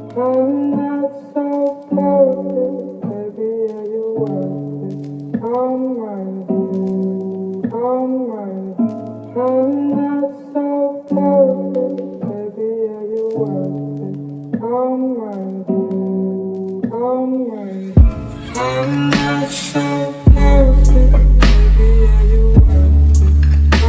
I'm not so perfect, baby, are you worth it? I'm not so perfect, baby, are you worth it? I'm not so perfect, baby, are you worth it?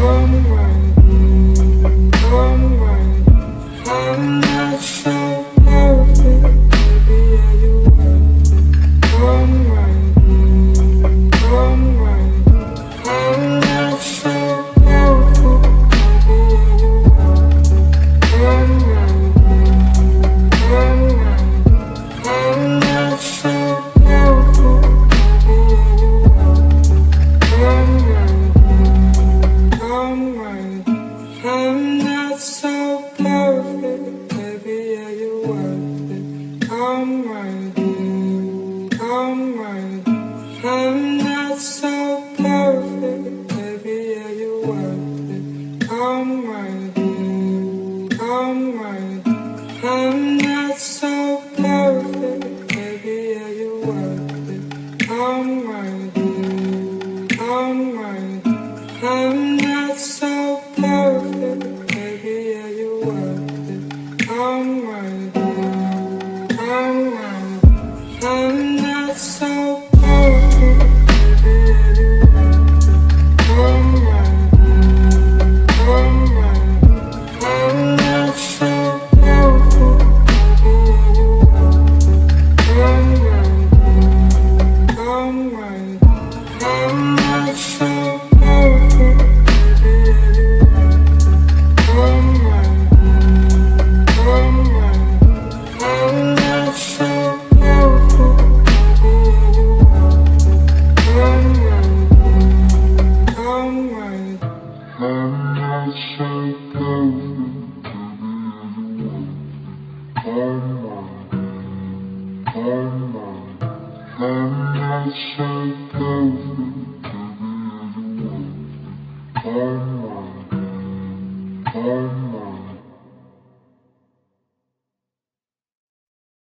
I'm not so perfect, baby, are you worth it? I'm not so perfect, baby, are you worth it? I'm not so perfect, baby, are you worth it? I'm not so perfect, baby, are you worth it? I'm not so perfect, baby, are you worth it? I'm not so perfect, baby, are you worth it? I'm not so perfect, baby, are you worth it? I'm not so perfect, baby, are you worth it? I'm not so perfect, baby, are you worth it? I'm not so perfect, baby, are you worth it? I'm not so perfect, baby, are you worth it? I'm not so perfect, I'm not so perfect.